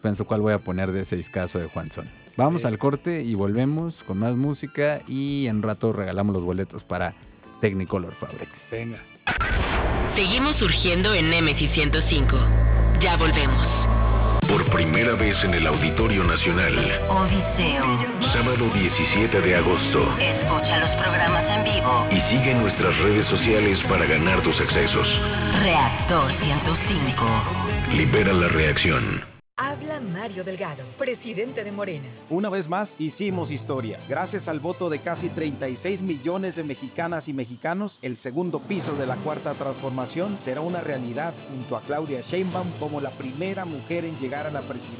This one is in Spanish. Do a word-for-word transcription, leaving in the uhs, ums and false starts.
Pienso cuál voy a poner de ese discazo de Juan Son. Vamos Sí. al corte y volvemos con más música y en un rato regalamos los boletos para Technicolor Fabrics. Venga. Seguimos surgiendo en Nemesis ciento cinco. Ya volvemos. Por primera vez en el Auditorio Nacional. Odiseo. Sábado diecisiete de agosto. Escucha los programas en vivo. Y sigue nuestras redes sociales para ganar tus accesos. Reactor ciento cinco. Libera la reacción. Habla Mario Delgado, presidente de Morena. Una vez más, hicimos historia. Gracias al voto de casi treinta y seis millones de mexicanas y mexicanos, el segundo piso de la Cuarta Transformación será una realidad junto a Claudia Sheinbaum como la primera mujer en llegar a la presidencia.